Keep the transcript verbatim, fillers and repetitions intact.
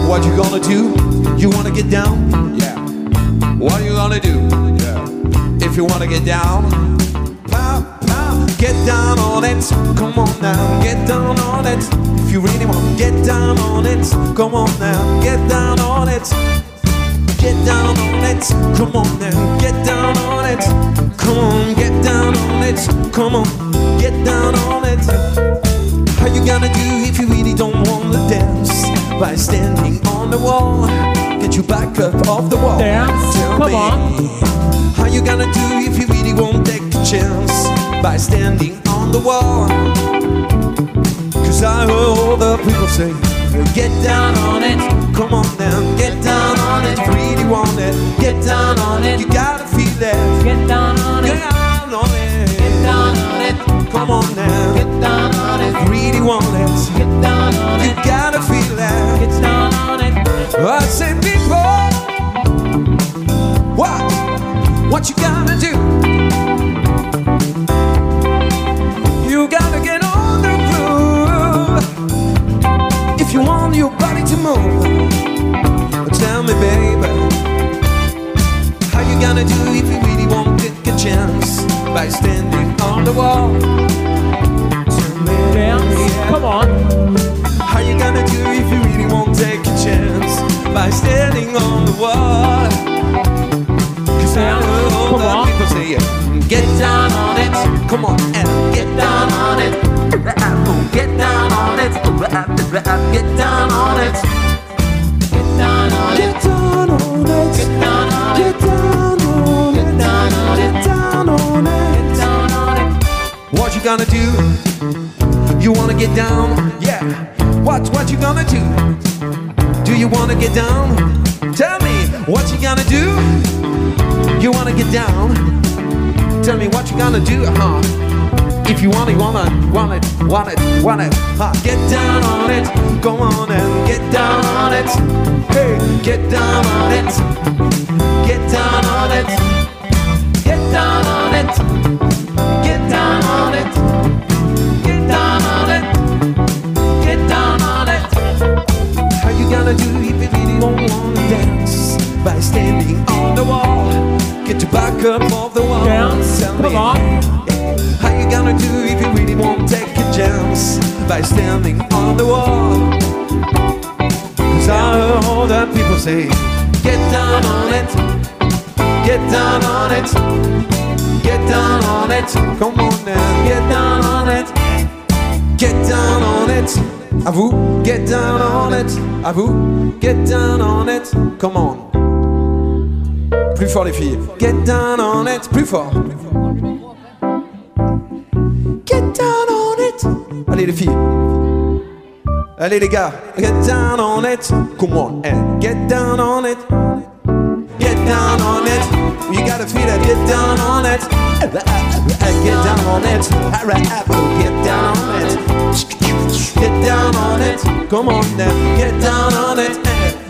What you gonna do? You wanna get down? Yeah. What are you gonna do? Yeah. If you wanna get down, pow, pow, get down on it. Come on now, get down on it. If you really wanna get down on it, come on now, get down on it. Get down on it, come on now, get down on it. Come on, get down on it, come on, get down on it. How you gonna do if you really don't wanna dance? By standing on the wall, get you back up off the wall. Dance, Tell come me, on. how you gonna do if you really won't take a chance? By standing on the wall. Cause I heard all the people say, get down on it, come on now, get down on it. If you really want it, get down on it. You gotta feel it, Get down on get it. down on it. Get down on it. Come on now, Get down on it. if you really want it, Get down on you it. gotta feel it. Get down on it. I say people, what, what you gotta do? You gotta get on the groove. If you want your body to move, tell me baby, how you gonna do if you really won't take a chance? By standing on the wall. Tell me, Dance, come on. how you gonna do if you really won't take a chance? By standing on the wall. Cause I heard all Come the on. people say, get down on it. Come on and get down on it. Get down on it. Get down on it. Get down on it. Get down on it. Get down on it. Get down on it. Get down on it. Get down on it. Get down on it. What you gonna do? You wanna get down? Yeah. What, what you gonna do? Do you wanna get down? Tell me, what you gonna do? You wanna get down? Tell me what you gonna do, huh? If you want it, wanna, want it, want it, want it, huh? Get down on it, go on and get down on it. Hey, get down on it, get down on it, get down on it, get down on it, get down on it, get down on it. How you gonna do if you really don't wanna dance? By standing on the wall, get your back up off the wall. Dance, Tell come me, on. how you gonna do if you really won't take a chance? By standing on the wall. Cause I heard all the people say, get down on it, get down on it, get down on it. Come on now, get down on it, get down on it. À vous, get down on it. À vous, get down on it. Come on. Plus fort les filles. Get down on it. Plus fort. Get down on it. Allez les filles. Allez les gars. Get down on it. Come on and get down on it. Get down on it. You gotta feel it. Get down on it. Get down on it. Get down on it. Get down on it. Come on now. Get down on it.